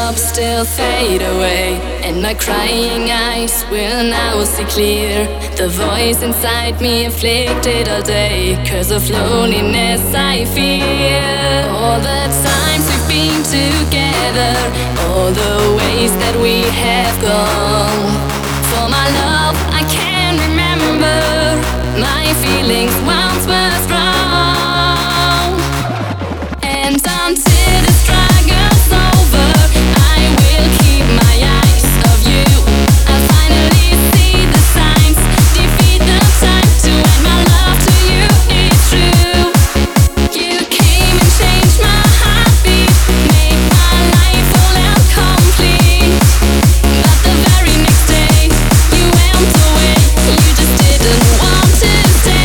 teardrops still fade away, and my crying eyes will now see clear. The voice inside me afflicted all day, 'cause of loneliness I fear. All the times we've been together, all the ways that we have gone. For my love I can remember, my feelings once were strong. And until the struggle's over, I will keep my eyes off you. I finally see the signs, defeat the time to end my love to you is true. You came and changed my heartbeat, made my life full and complete. But the very next day, you went away, you just didn't want to stay.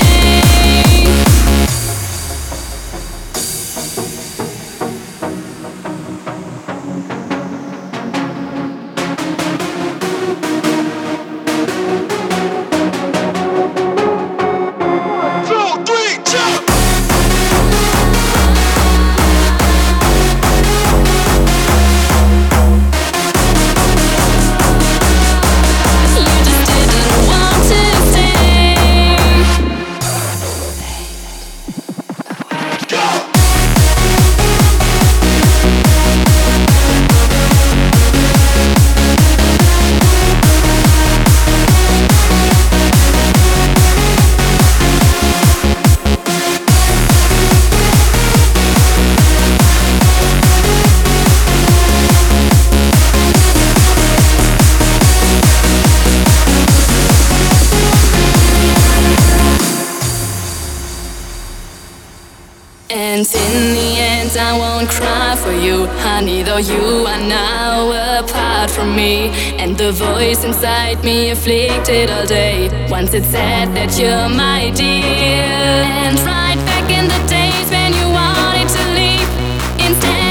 And in the end I won't cry for you, honey, though you are now apart from me. And the voice inside me afflicted all day, once it said that you're my dear. And right back in the days when you wanted to leave, instead